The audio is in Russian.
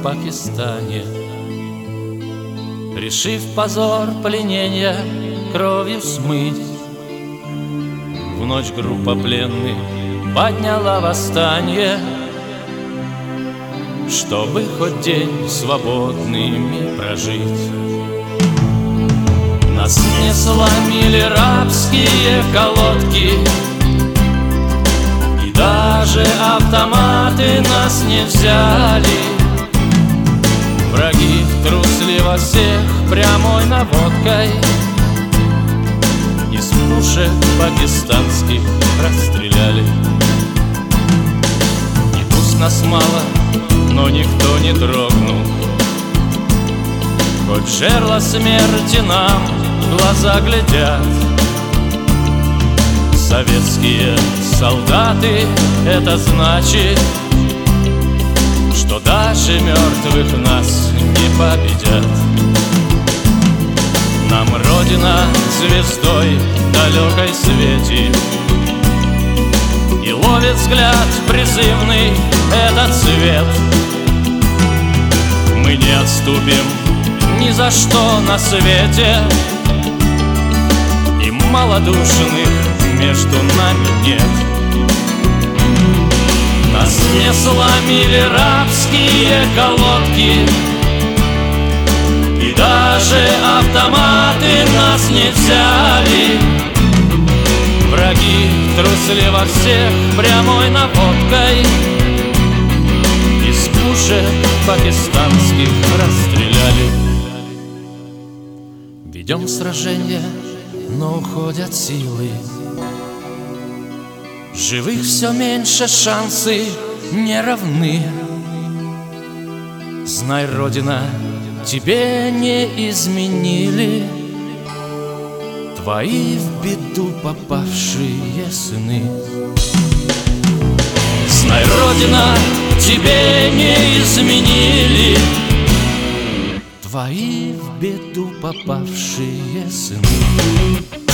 Пакистане, решив позор пленения кровью смыть. В ночь группа пленных подняла восстание, чтобы хоть день свободными прожить. Нас не сломили рабские колодки, и даже автоматы нас не взяли. Враги трусливо всех прямой наводкой из пушек пакистанских расстреляли. И пусть нас мало, но никто не дрогнул, хоть в жерло смерти нам глаза глядят. Советские солдаты, это значит, что даже мертвых нас не победят. Нам Родина звездой далекой светит, и ловит взгляд призывный этот свет. Мы не отступим ни за что на свете, и малодушных между нами нет. Нас не сломили рабские колодки, и даже автоматы нас не взяли. Враги трусливо всех прямой наводкой из пушек пакистанских расстреляли. Ведем сражение, но уходят силы, живых все меньше, шансы не равны. Знай, Родина, тебе не изменили твои в беду попавшие сыны. Знай, Родина, тебе не изменили твои в беду попавшие сыны.